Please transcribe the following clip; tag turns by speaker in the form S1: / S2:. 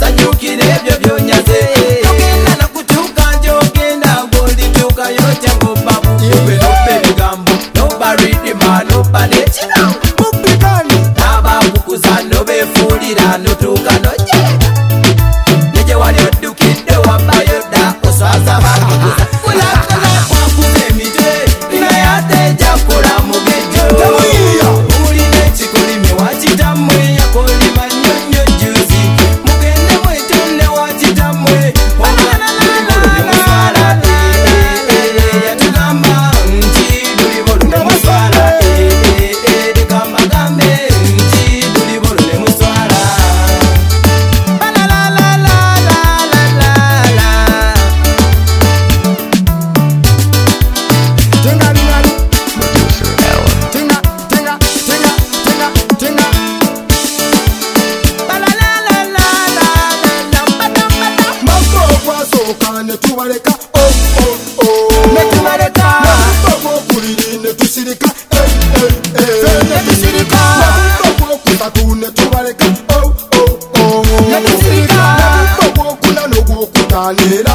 S1: sanyukira ebyo byonyaze togenda nakutuuka njogenda ng'olituuka yote ngobabu iwe noba ebigambo noba ridima noba nekira n'abakukuza nobeefuulira notuuka nojera neje wali oddukidde wabbayo dda oswaza bakukuza kulakala kwakuza emitwe naye ate ejja kukola mugejjo mulina ekikolimi wakitammwe yakolima nnyonnyo juzi mugende mwetonne wakitammwe muswala yatugamba nti lulibolo ne muswala tekamagambe nti lulibolo ne muswala
S2: netubaleka netubaleka okuliri netusirika netusirika okusatu netubaleka netusirika okuna n'ogwokutaanira